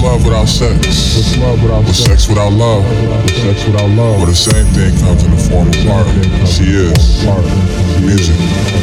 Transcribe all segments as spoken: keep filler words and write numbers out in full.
love without sex? What's love without What's sex? sex without love? What's sex without love? Well, the same thing comes in the form of art. She is Art. music.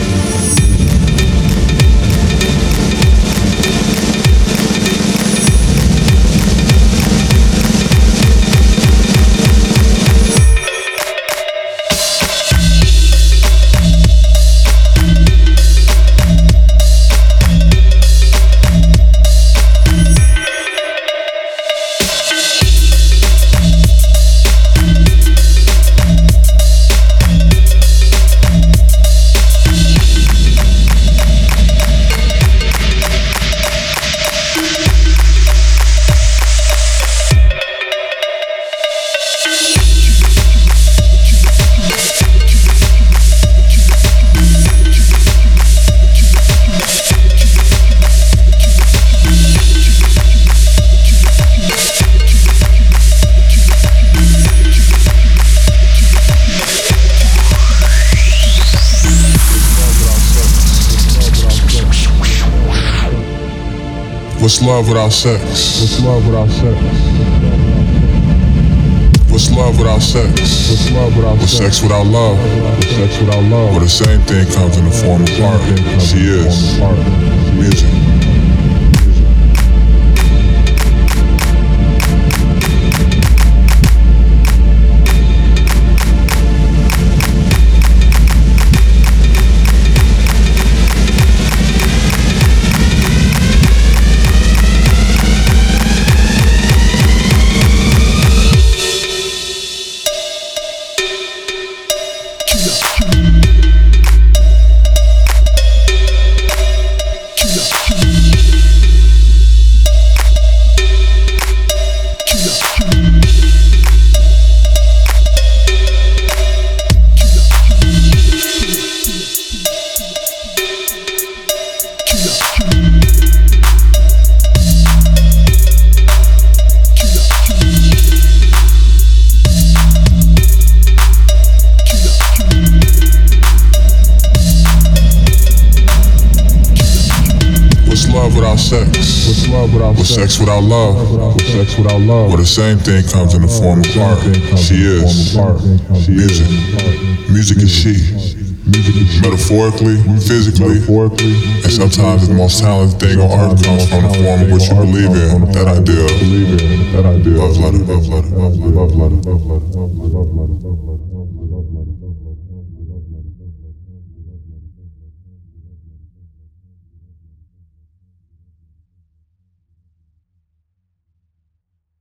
What's love without sex? What's love without sex? What's love without sex? What's love without What's sex? sex without love? What's sex without love? Well, the same thing comes in the form of art. She is Art. music. Love without sex? What's love without What's sex? sex without love? What's sex without love? Well, the same thing comes in the form of art. She is music. Music is she. Metaphorically, physically, Metaphorically, and sometimes the most talented thing on earth comes from the form of what you believe in. That idea. believe in that idea. Love letter, love letter, love letter, Love letter, love letter, love letter, love letter, love letter, love letter, love letter.